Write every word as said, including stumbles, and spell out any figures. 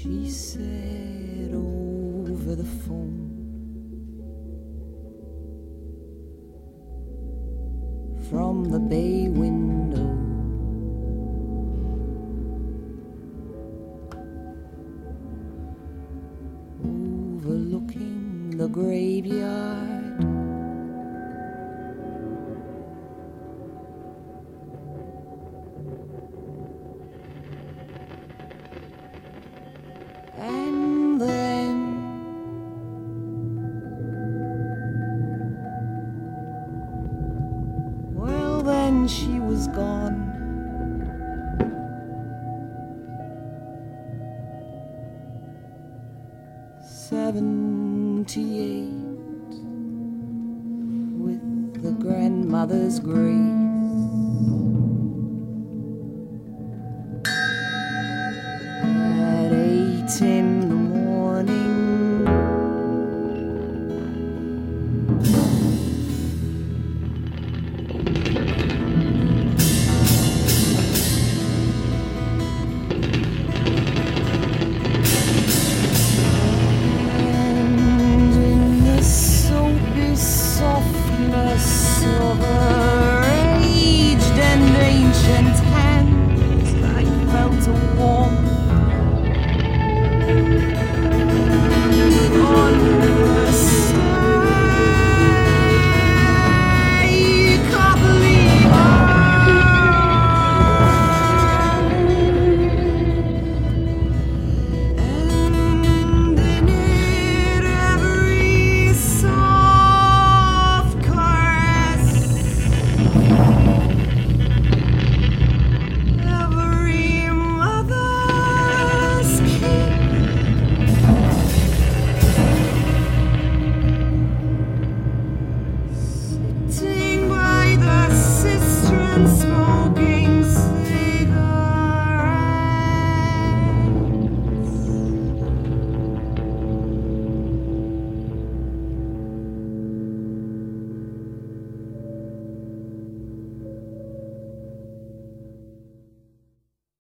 she said over the phone. From the bay window, overlooking the graveyard, and then well, then she was gone. Seventy-eight, with the grandmother's grace. At eight in the morning, of her aged and ancient hands, I felt a warmth